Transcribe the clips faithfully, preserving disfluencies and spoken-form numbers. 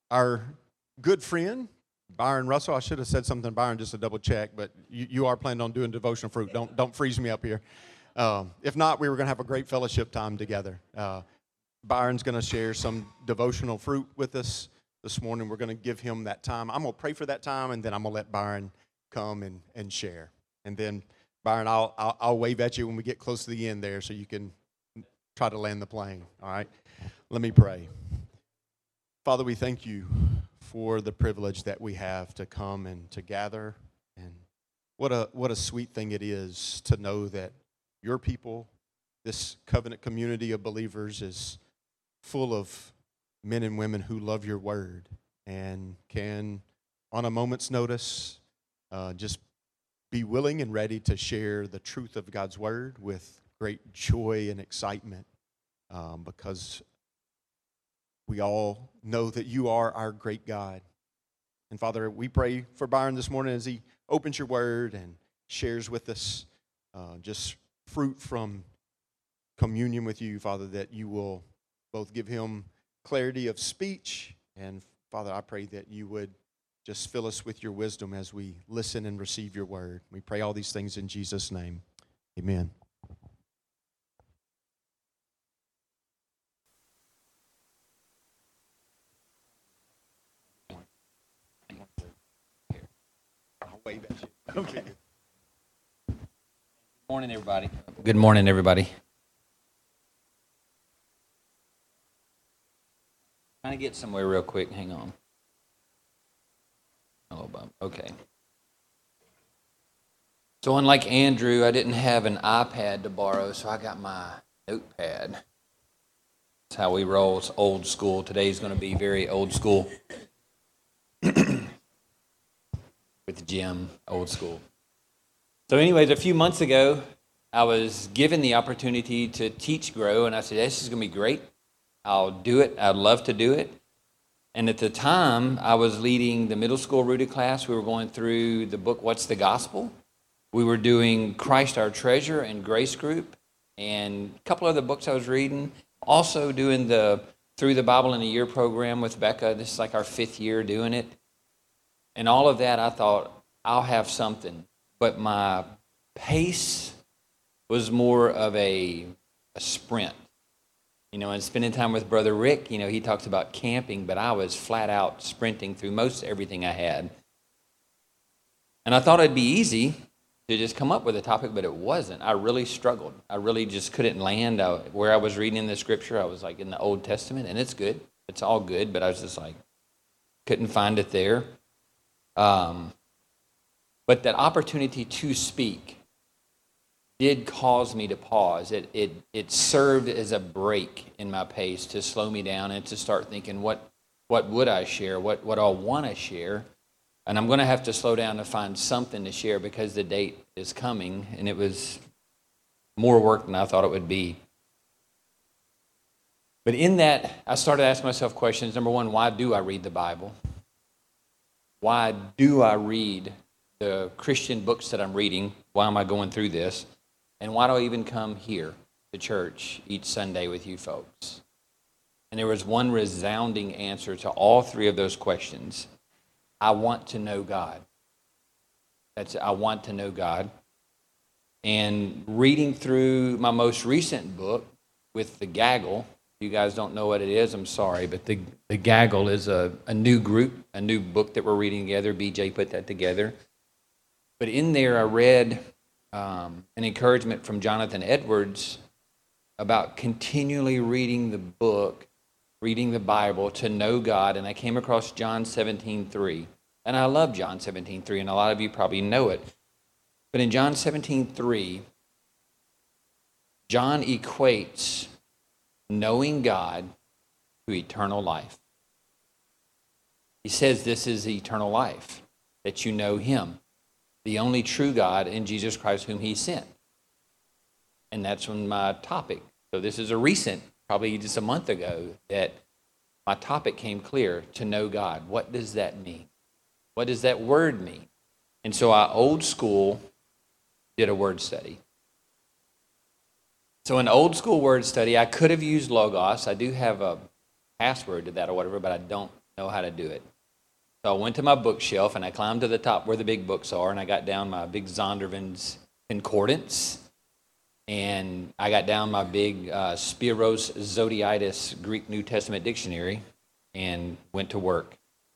our good friend, Byron Russell. I should have said something, Byron, just to double check, but you, you are planning on doing devotional fruit. Don't don't freeze me up here. Um, if not, we were going to have a great fellowship time together. Uh, Byron's going to share some devotional fruit with us this morning. We're going to give him that time. I'm going to pray for that time, and then I'm going to let Byron come and, and share. And then, Byron, I'll, I'll I'll wave at you when we get close to the end there so you can try to land the plane, all right? Let me pray. Father, we thank you for the privilege that we have to come and to gather. And what a what a sweet thing it is to know that your people, this covenant community of believers, is full of men and women who love your word and can, on a moment's notice, uh, just be willing and ready to share the truth of God's word with great joy and excitement, um, because we all know that you are our great God. And Father, we pray for Byron this morning as he opens your word and shares with us uh, just fruit from communion with you, Father, that you will both give him clarity of speech, and Father, I pray that you would just fill us with your wisdom as we listen and receive your word. We pray all these things in Jesus' name. Amen. Okay. Good morning, everybody. Good morning, everybody. Trying to get somewhere real quick. Hang on. Oh, Bob. Okay. So unlike Andrew, I didn't have an iPad to borrow, so I got my notepad. That's how we roll. It's old school. Today's going to be very old school. With Jim, old school. So anyways, a few months ago, I was given the opportunity to teach Grow, and I said, this is going to be great. I'll do it. I'd love to do it. And at the time, I was leading the middle school rooted class. We were going through the book, What's the Gospel? We were doing Christ Our Treasure and Grace Group, and a couple other books I was reading. Also doing the Through the Bible in a Year program with Becca. This is like our fifth year doing it. And all of that, I thought, I'll have something. But my pace was more of a, a sprint. You know, and spending time with Brother Rick, you know, he talks about camping, but I was flat out sprinting through most everything I had. And I thought it'd be easy to just come up with a topic, but it wasn't. I really struggled. I really just couldn't land. I, where I was reading in the scripture, I was like in the Old Testament, and it's good. It's all good, but I was just like, couldn't find it there. Um, but that opportunity to speak did cause me to pause. It it it served as a break in my pace to slow me down and to start thinking, what what would I share? What what I want to share? And I'm going to have to slow down to find something to share because the date is coming, and it was more work than I thought it would be. But in that, I started asking myself questions. Number one, why do I read the Bible? Why do I read the Christian books that I'm reading? Why am I going through this? And why do I even come here to church each Sunday with you folks? And there was one resounding answer to all three of those questions. I want to know God. That's I want to know God. And reading through my most recent book with the Gaggle, if you guys don't know what it is, I'm sorry, but the, the Gaggle is a, a new group, a new book that we're reading together. B J put that together. But in there I read um, an encouragement from Jonathan Edwards about continually reading the book, reading the Bible to know God, and I came across John seventeen three. And I love John seventeen three, and a lot of you probably know it. But in John seventeen three, John equates knowing God to eternal life. He says this is eternal life, that you know him, the only true God, in Jesus Christ whom he sent. And that's when my topic, so this is a recent, probably just a month ago, that my topic came clear, to know God. What does that mean? What does that word mean? And so I old school did a word study. So an old school word study, I could have used Logos. I do have a password to that or whatever, but I don't know how to do it. So I went to my bookshelf and I climbed to the top where the big books are, and I got down my big Zondervan's Concordance, and I got down my big uh, Spiros Zodhiatus Greek New Testament dictionary and went to work.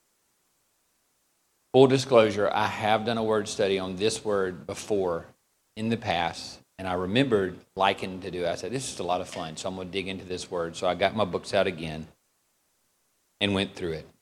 Full disclosure, I have done a word study on this word before in the past, and I remembered liking to do it. I said, this is a lot of fun, so I'm going to dig into this word. So I got my books out again and went through it.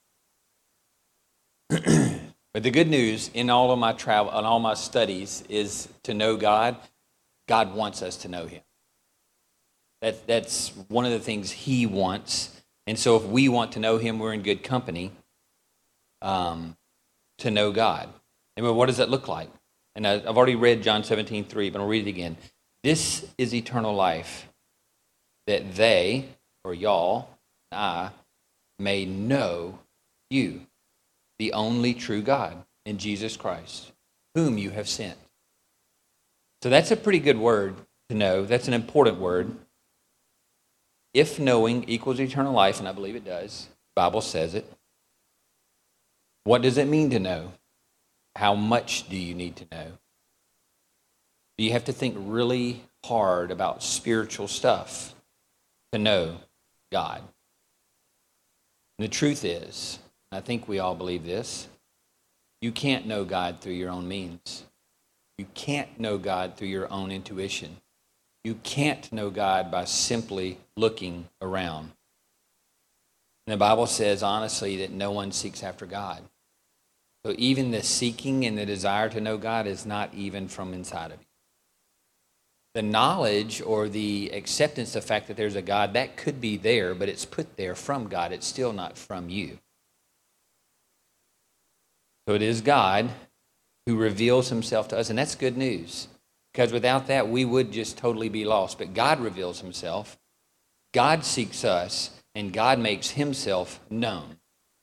But the good news in all of my travel, in all my studies, is to know God. God wants us to know Him. That, that's one of the things He wants. And so if we want to know Him, we're in good company um, to know God. And what does that look like? And I, I've already read John seventeen three, but I'll read it again. This is eternal life, that they, or y'all, I, may know you, the only true God, in Jesus Christ, whom you have sent. So that's a pretty good word to know. That's an important word. If knowing equals eternal life, and I believe it does, the Bible says it, what does it mean to know? How much do you need to know? Do you have to think really hard about spiritual stuff to know God? And the truth is, I think we all believe this, you can't know God through your own means. You can't know God through your own intuition. You can't know God by simply looking around. And the Bible says, honestly, that no one seeks after God. So even the seeking and the desire to know God is not even from inside of you. The knowledge or the acceptance of the fact that there's a God, that could be there, but it's put there from God. It's still not from you. So it is God who reveals Himself to us, and that's good news, because without that, we would just totally be lost. But God reveals Himself, God seeks us, and God makes Himself known.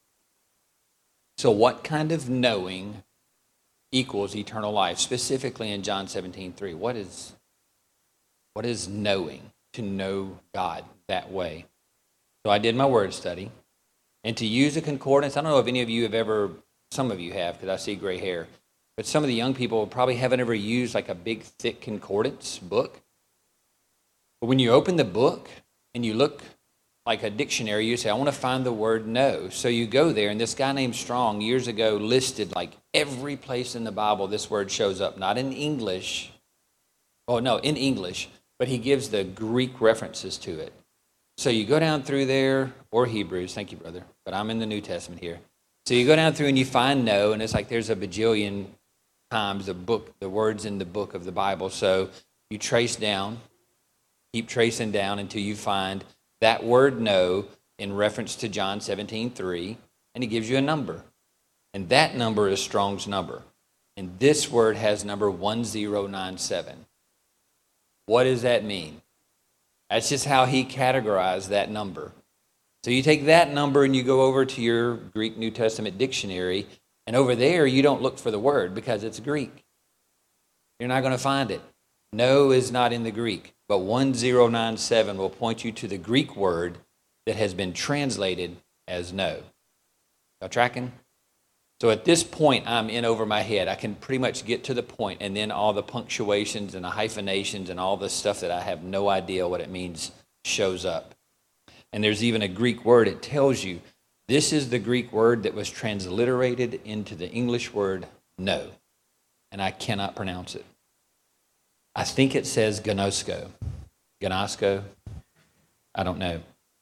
So what kind of knowing equals eternal life? Specifically in John seventeen three, what is, what is knowing, to know God that way? So I did my word study, and to use a concordance, I don't know if any of you have ever, some of you have, because I see gray hair, but some of the young people probably haven't ever used like a big, thick concordance book. But when you open the book and you look like a dictionary, you say, I want to find the word know. So you go there, and this guy named Strong years ago listed like every place in the Bible this word shows up, not in English. Oh, no, in English, but he gives the Greek references to it. So you go down through there, or Hebrews, thank you, brother, but I'm in the New Testament here. So you go down through and you find know, and it's like there's a bajillion times the book, the words in the book of the Bible. So you trace down, keep tracing down until you find that word know in reference to John seventeen three, and he gives you a number. And that number is Strong's number. And this word has number one zero nine seven. What does that mean? That's just how he categorized that number. So you take that number and you go over to your Greek New Testament dictionary, and over there you don't look for the word because it's Greek. You're not going to find it. No is not in the Greek, but one zero nine seven will point you to the Greek word that has been translated as no. Y'all tracking? So at this point, I'm in over my head. I can pretty much get to the point, and then all the punctuations and the hyphenations and all the stuff that I have no idea what it means shows up. And there's even a Greek word. It tells you this is the Greek word that was transliterated into the English word no. And I cannot pronounce it. I think it says gnosko. Gnosko? I don't know.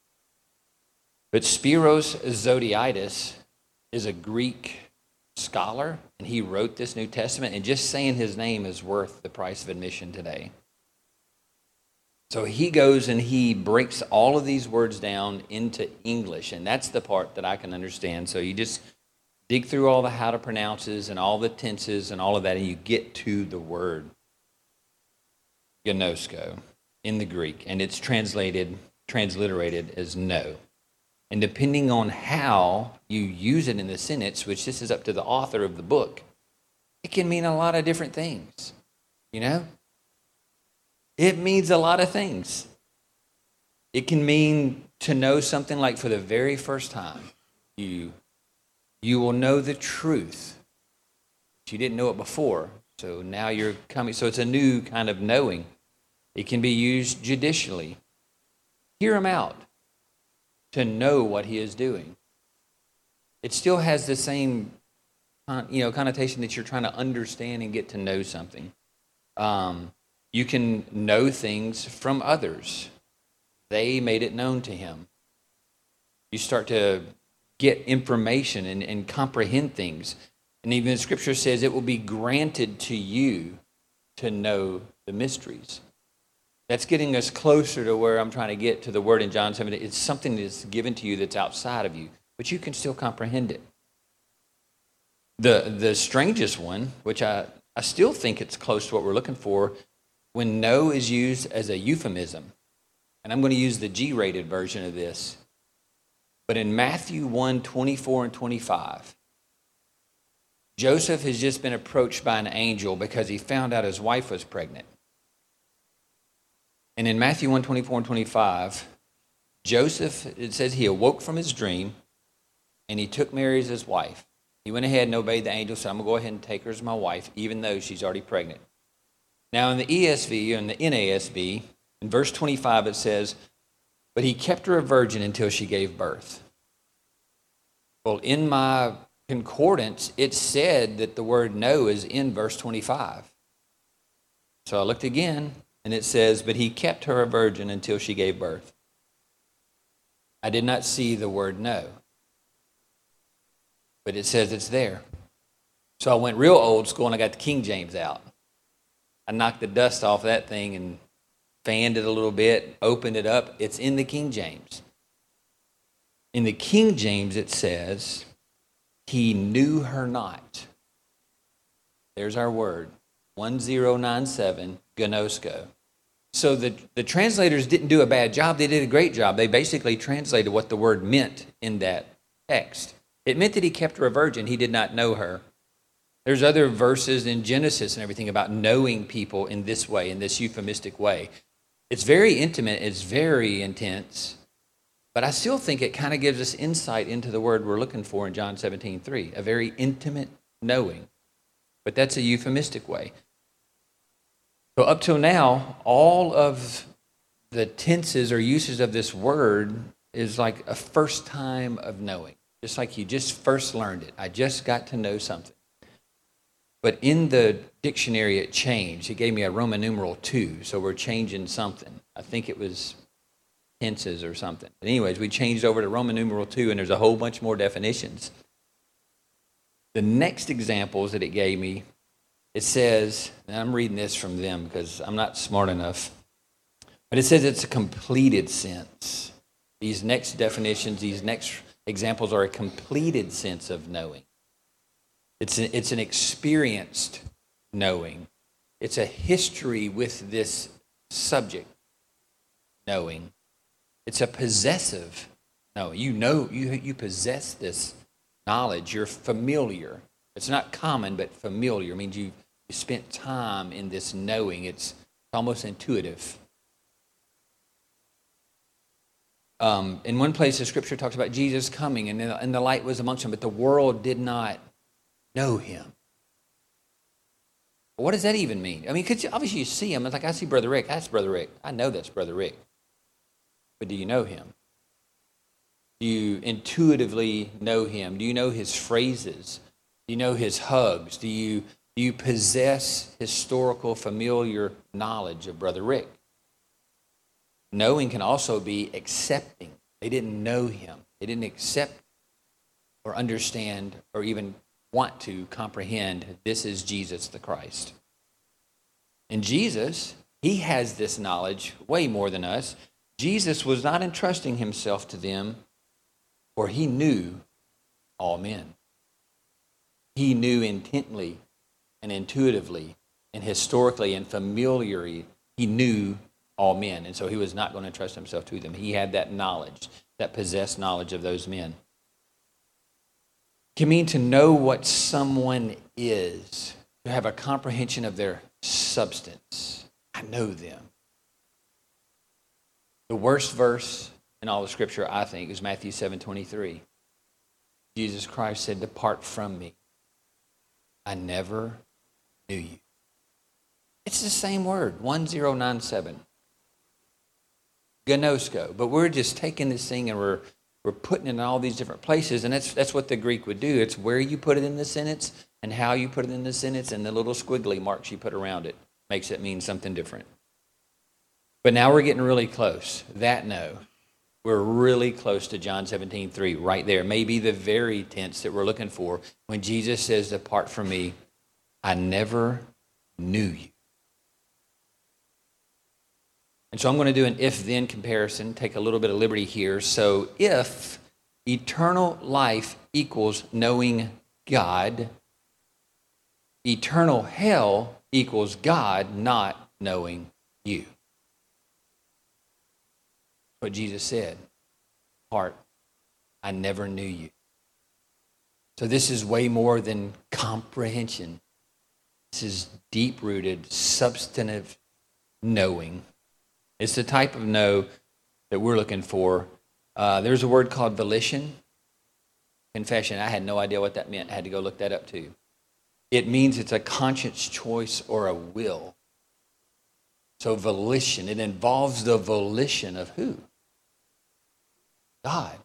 But Spiros Zodhiatus is a Greek scholar, and he wrote this New Testament, and just saying his name is worth the price of admission today. So he goes and he breaks all of these words down into English, and that's the part that I can understand. So you just dig through all the how to pronounces and all the tenses and all of that, and you get to the word gnosko in the Greek, and it's translated, transliterated as no. And depending on how you use it in the sentence, which this is up to the author of the book, it can mean a lot of different things, you know? It means a lot of things. It can mean to know something like for the very first time, you You will know the truth. You didn't know it before, so now you're coming. So it's a new kind of knowing. It can be used judicially. Hear him out to know what he is doing. It still has the same, you know, connotation that you're trying to understand and get to know something. Um, you can know things from others. They made it known to him. You start to get information and, and comprehend things. And even the scripture says it will be granted to you to know the mysteries. That's getting us closer to where I'm trying to get to the word in John seventeen. It's something that's given to you that's outside of you, but you can still comprehend it. The the strangest one, which I, I still think it's close to what we're looking for, when know is used as a euphemism. And I'm going to use the G-rated version of this. But in Matthew one, twenty-four and twenty-five, Joseph has just been approached by an angel because he found out his wife was pregnant. And in Matthew one, twenty-four and twenty-five, Joseph, it says he awoke from his dream and he took Mary as his wife. He went ahead and obeyed the angel, said, I'm going to go ahead and take her as my wife, even though she's already pregnant. Now in the E S V and the N A S B, in verse twenty-five it says, but he kept her a virgin until she gave birth. Well, in my concordance, it said that the word know is in verse twenty-five. So I looked again, and it says, but he kept her a virgin until she gave birth. I did not see the word know, but it says it's there. So I went real old school, and I got the King James out. I knocked the dust off that thing and fanned it a little bit, opened it up. It's in the King James. In the King James, it says, he knew her not. There's our word, one zero nine seven, gnosko. So the, the translators didn't do a bad job. They did a great job. They basically translated what the word meant in that text. It meant that he kept her a virgin. He did not know her. There's other verses in Genesis and everything about knowing people in this way, in this euphemistic way. It's very intimate. It's very intense. But I still think it kind of gives us insight into the word we're looking for in John seventeen three, a very intimate knowing. But that's a euphemistic way. So up till now, all of the tenses or uses of this word is like a first time of knowing. Just like you just first learned it. I just got to know something. But in the dictionary, it changed. It gave me a Roman numeral two, so we're changing something. I think it was tenses or something. But anyways, we changed over to Roman numeral two, and there's a whole bunch more definitions. The next examples that it gave me, it says, and I'm reading this from them because I'm not smart enough, but it says it's a completed sense. These next definitions, these next examples are a completed sense of knowing. It's an, it's an experienced knowing. It's a history with this subject knowing. It's a possessive knowing. You know, you, you possess this knowledge. You're familiar. It's not common, but familiar. It means you, you spent time in this knowing. It's almost intuitive. Um, in one place, the scripture talks about Jesus coming, and the, and the light was amongst them, but the world did not know him. What does that even mean? I mean, because obviously you see him. It's like, I see Brother Rick. That's Brother Rick. I know that's Brother Rick. But do you know him? Do you intuitively know him? Do you know his phrases? Do you know his hugs? Do you, do you possess historical, familiar knowledge of Brother Rick? Knowing can also be accepting. They didn't know him. They didn't accept or understand or even want to comprehend this is Jesus the Christ. And Jesus, he has this knowledge way more than us. Jesus was not entrusting himself to them, for he knew all men. He knew intently and intuitively and historically and familiarly. He knew all men, and so he was not going to trust himself to them. He had that knowledge, that possessed knowledge of those men. It can mean to know what someone is, to have a comprehension of their substance. I know them. The worst verse in all of Scripture, I think, is Matthew seven twenty-three. Jesus Christ said, "Depart from me. I never knew you." It's the same word, one zero nine seven. Gnosko. But we're just taking this thing and we're we're putting it in all these different places, and that's that's what the Greek would do. It's where you put it in the sentence and how you put it in the sentence, and the little squiggly marks you put around it makes it mean something different. But now we're getting really close. That no. We're really close to John seventeen three, right there. Maybe the very tense that we're looking for when Jesus says, "Depart from me, I never knew you." And so I'm going to do an if-then comparison, take a little bit of liberty here. So if eternal life equals knowing God, eternal hell equals God not knowing you. What Jesus said, "Heart, I never knew you." So this is way more than comprehension. This is deep-rooted, substantive knowing. It's the type of know that we're looking for. Uh, there's a word called volition. Confession, I had no idea what that meant. I had to go look that up too. It means it's a conscious choice or a will. So volition, it involves the volition of who? God.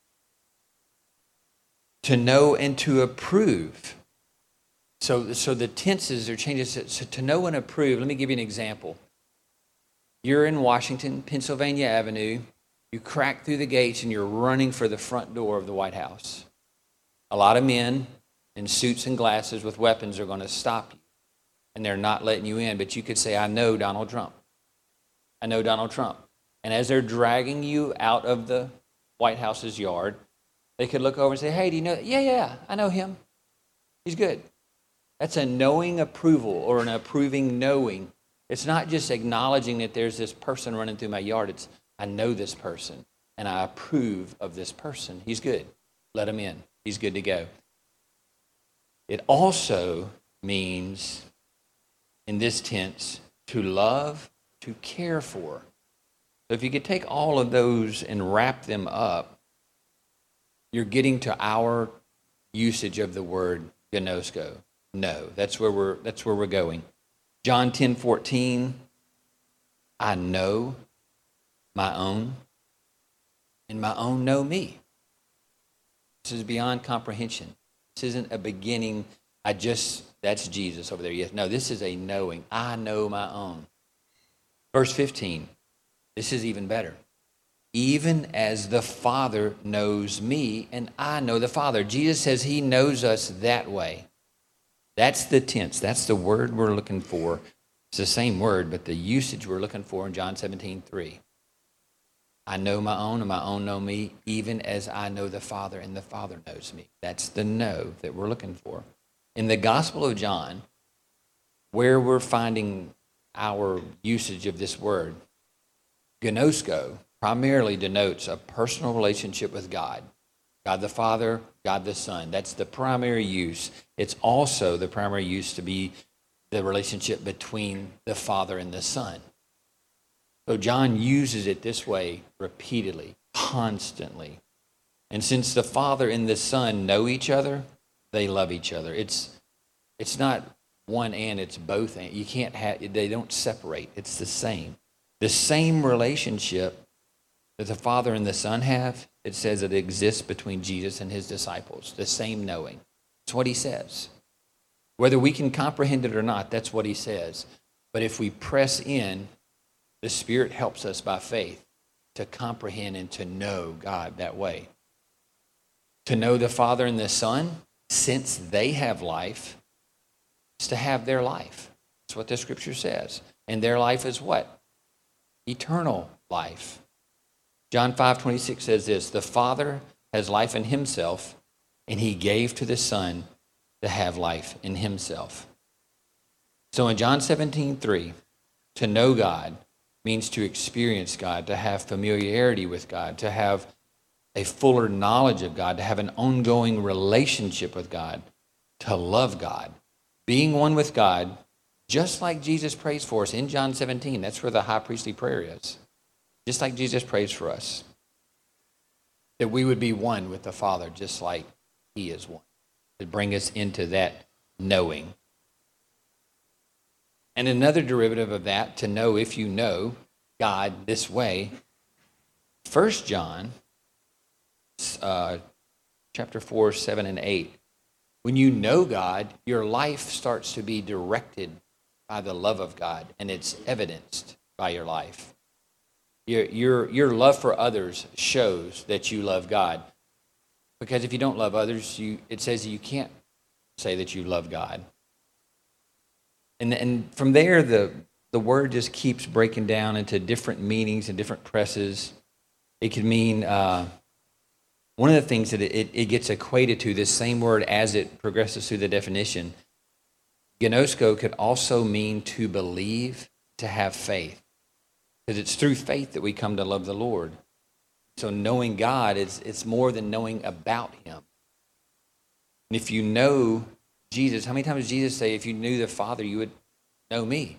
To know and to approve. So, so the tenses are changes. So to know and approve, let me give you an example. You're in Washington, Pennsylvania Avenue. You crack through the gates and you're running for the front door of the White House. A lot of men in suits and glasses with weapons are going to stop you. And they're not letting you in. But you could say, "I know Donald Trump. I know Donald Trump." And as they're dragging you out of the White House's yard, they could look over and say, "Hey, do you know?" "Yeah, yeah, I know him. He's good." That's a knowing approval or an approving knowing. It's not just acknowledging that there's this person running through my yard. It's, I know this person and I approve of this person. He's good. Let him in. He's good to go. It also means, in this tense, to love, to care for. So if you could take all of those and wrap them up, you're getting to our usage of the word gnosko. No, that's where we're that's where we're going. John ten fourteen, I know my own, and my own know me. This is beyond comprehension. This isn't a beginning, I just, that's Jesus over there. Yes, no, this is a knowing. I know my own. Verse fifteen, this is even better. Even as the Father knows me, and I know the Father. Jesus says he knows us that way. That's the tense. That's the word we're looking for. It's the same word, but the usage we're looking for in John seventeen three. I know my own, and my own know me, even as I know the Father, and the Father knows me. That's the know that we're looking for. In the Gospel of John, where we're finding our usage of this word, gnosko primarily denotes a personal relationship with God. God the Father, God the Son. That's the primary use. It's also the primary use to be the relationship between the Father and the Son. So John uses it this way repeatedly, constantly. And since the Father and the Son know each other, they love each other. It's it's not one and, it's both and. You can't have, they don't separate. It's the same. The same relationship that the Father and the Son have, it says it exists between Jesus and his disciples. The same knowing. It's what he says. Whether we can comprehend it or not, that's what he says. But if we press in, the Spirit helps us by faith to comprehend and to know God that way. To know the Father and the Son, since they have life, is to have their life. That's what the Scripture says. And their life is what? Eternal life. John five twenty-six says this, the Father has life in himself, and he gave to the Son to have life in himself. So in John seventeen three, to know God means to experience God, to have familiarity with God, to have a fuller knowledge of God, to have an ongoing relationship with God, to love God. Being one with God, just like Jesus prays for us in John seventeen, that's where the high priestly prayer is. Just like Jesus prays for us, that we would be one with the Father, just like he is one, to bring us into that knowing. And another derivative of that, to know if you know God this way, First John uh, chapter four, seven, and eight. When you know God, your life starts to be directed by the love of God, and it's evidenced by your life. Your, your, your love for others shows that you love God. Because if you don't love others, you, it says you can't say that you love God. And, and from there, the, the word just keeps breaking down into different meanings and different presses. It could mean, uh, one of the things that it, it gets equated to, this same word as it progresses through the definition, gnosko could also mean to believe, to have faith. Because it's through faith that we come to love the Lord. So knowing God, is it's more than knowing about him. And if you know Jesus, how many times did Jesus say, if you knew the Father, you would know me?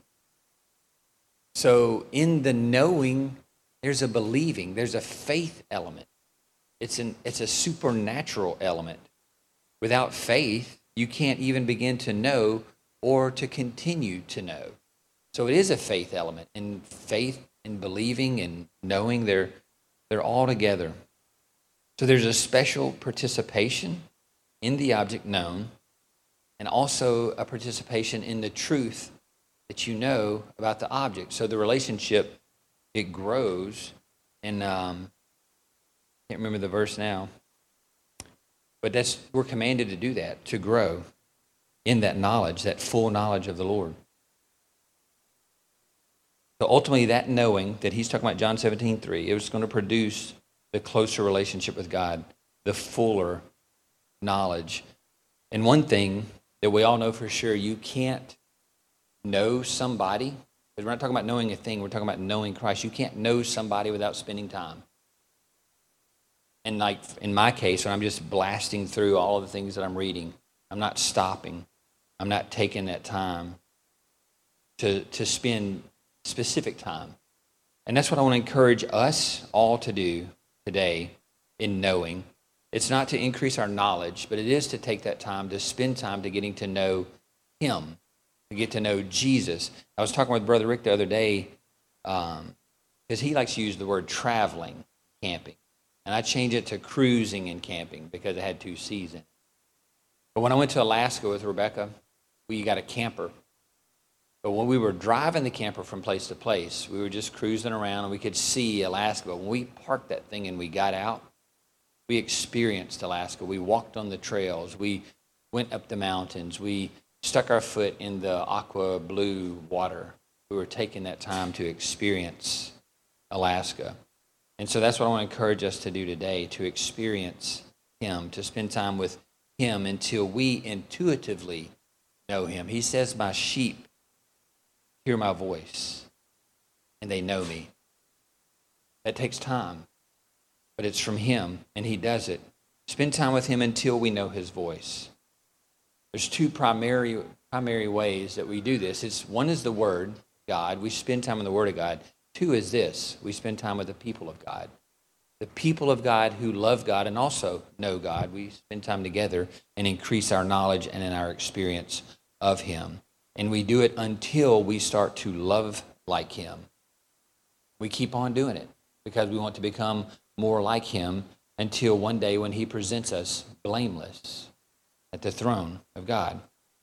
So in the knowing, there's a believing, there's a faith element. It's an it's a supernatural element. Without faith, you can't even begin to know or to continue to know. So it is a faith element. And faith and believing and knowing, they're they're all together. So there's a special participation in the object known, and also a participation in the truth that you know about the object. So the relationship, it grows, and um, I can't remember the verse now, but that's we're commanded to do that, to grow in that knowledge, that full knowledge of the Lord. So ultimately, that knowing that he's talking about, John seventeen three, it was going to produce the closer relationship with God, the fuller knowledge. And one thing that we all know for sure, you can't know somebody, because we're not talking about knowing a thing, we're talking about knowing Christ. You can't know somebody without spending time. And like in my case, when I'm just blasting through all of the things that I'm reading, I'm not stopping. I'm not taking that time to, to spend specific time. And that's what I want to encourage us all to do today in knowing. It's not to increase our knowledge, but it is to take that time to spend time to getting to know him, to get to know Jesus. I was talking with Brother Rick the other day, um, because he likes to use the word traveling, camping. And I changed it to cruising and camping because it had two C's in it. But when I went to Alaska with Rebecca, we got a camper. But when we were driving the camper from place to place, we were just cruising around and we could see Alaska. But when we parked that thing and we got out, we experienced Alaska. We walked on the trails. We went up the mountains. We stuck our foot in the aqua blue water. We were taking that time to experience Alaska. And so that's what I want to encourage us to do today, to experience him, to spend time with him until we intuitively know him. He says, my sheep hear my voice, and they know me. That takes time, but it's from him, and he does it. Spend time with him until we know his voice. There's two primary primary ways that we do this. It's one is the Word, God. We spend time in the Word of God. Two is this. We spend time with the people of God. The people of God who love God and also know God. We spend time together and increase our knowledge and in our experience of him. And we do it until we start to love like him. We keep on doing it because we want to become more like him until one day when he presents us blameless at the throne of God.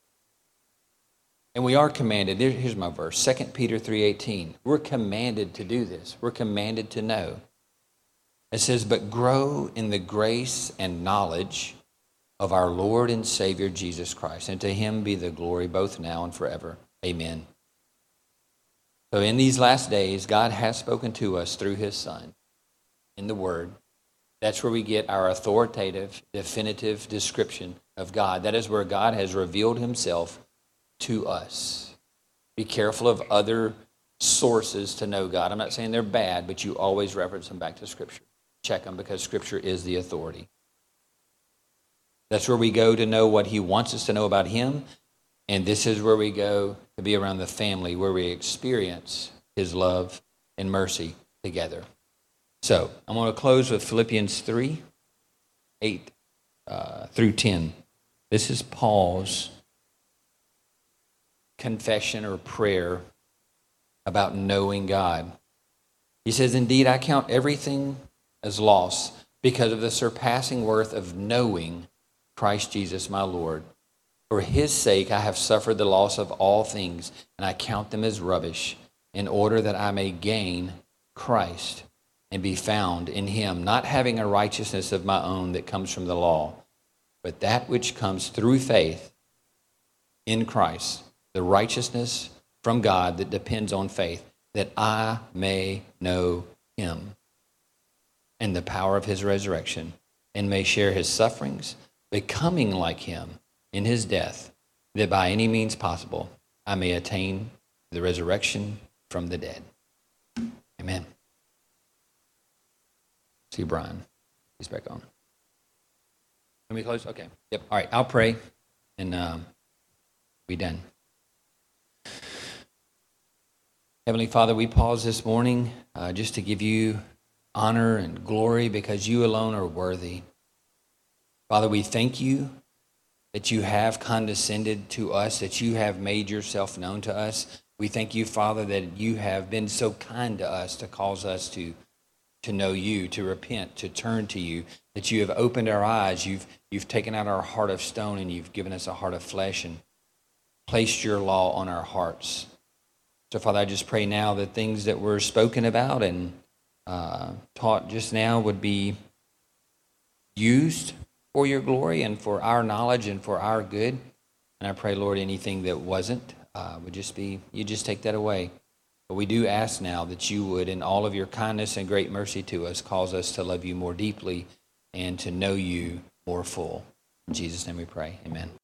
And we are commanded, here's my verse, Second Peter three eighteen. We're commanded to do this. We're commanded to know. It says, but grow in the grace and knowledge of our Lord and Savior Jesus Christ. And to him be the glory both now and forever. Amen. So in these last days, God has spoken to us through his Son in the Word. That's where we get our authoritative, definitive description of God. That is where God has revealed himself to us. Be careful of other sources to know God. I'm not saying they're bad, but you always reference them back to Scripture. Check them because Scripture is the authority. That's where we go to know what he wants us to know about him. And this is where we go to be around the family, where we experience his love and mercy together. So I'm going to close with Philippians three, eight uh, through ten. This is Paul's confession or prayer about knowing God. He says, "Indeed, I count everything as loss because of the surpassing worth of knowing Christ Jesus my Lord. For his sake I have suffered the loss of all things, and I count them as rubbish, in order that I may gain Christ and be found in him, not having a righteousness of my own that comes from the law, but that which comes through faith in Christ, the righteousness from God that depends on faith, that I may know him and the power of his resurrection, and may share his sufferings, becoming like him in his death, that by any means possible I may attain the resurrection from the dead." Amen. See Brian. He's back on. Let me close? Okay. Yep. All right. I'll pray and um, be done. Heavenly Father, we pause this morning uh, just to give you honor and glory because you alone are worthy. Father, we thank you that you have condescended to us, that you have made yourself known to us. We thank you, Father, that you have been so kind to us to cause us to, to know you, to repent, to turn to you, that you have opened our eyes. You've, you've taken out our heart of stone and you've given us a heart of flesh and placed your law on our hearts. So, Father, I just pray now that things that were spoken about and uh, taught just now would be used for your glory and for our knowledge and for our good. And I pray, Lord, anything that wasn't uh, would just be, you just take that away. But we do ask now that you would, in all of your kindness and great mercy to us, cause us to love you more deeply and to know you more full. In Jesus' name we pray. Amen.